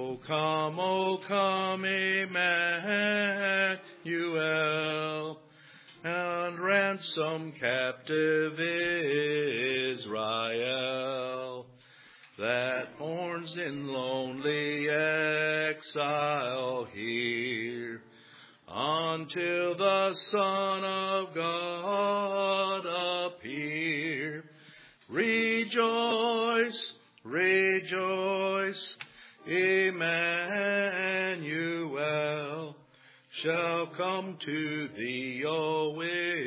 O come, Emmanuel, and ransom captive Israel, that mourns in lonely exile here, until the Son of God appear. Rejoice, rejoice, Emmanuel shall come to thee, O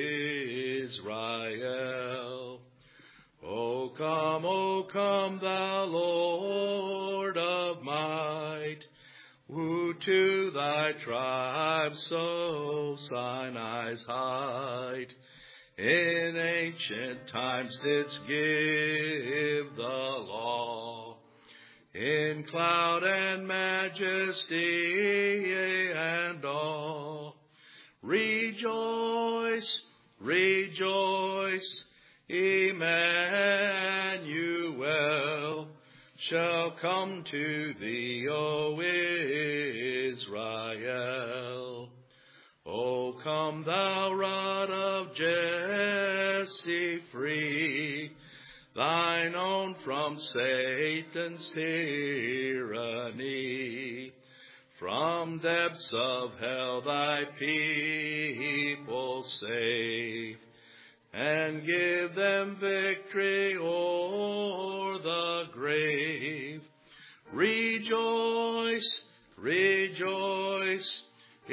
Israel. O come, thou Lord of might, who to thy tribe so Sinai's height in ancient times didst give the law, in cloud and majesty and awe. Rejoice, rejoice, Emmanuel shall come to thee, O Israel. O come, thou rod of Jesse, free thine own from Satan's tyranny. From depths of hell thy people save, and give them victory o'er the grave. Rejoice, rejoice,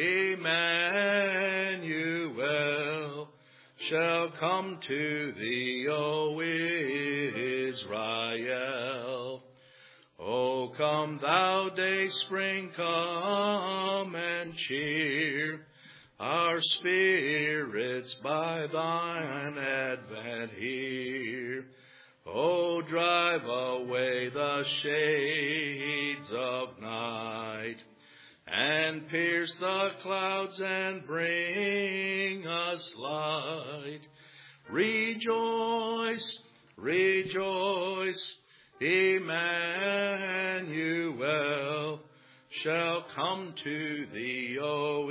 Emmanuel shall come to thee, O Israel. O come, thou day spring, come and cheer our spirits by thine advent here. O drive away the shades of night, and pierce the clouds and bring us light. Rejoice, rejoice, Emmanuel shall come to thee, O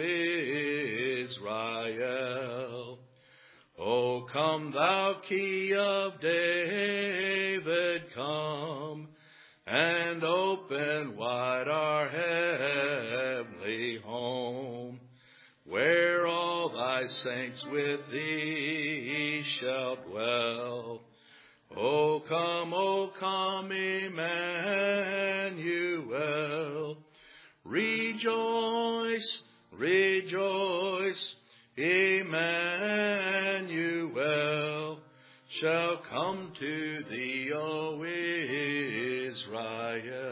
Israel. O come, thou Key of David, come, and open wide our heavenly home, where all thy saints with thee shall dwell. O come, Emmanuel. Rejoice, rejoice, Emmanuel shall come to thee, O Israel.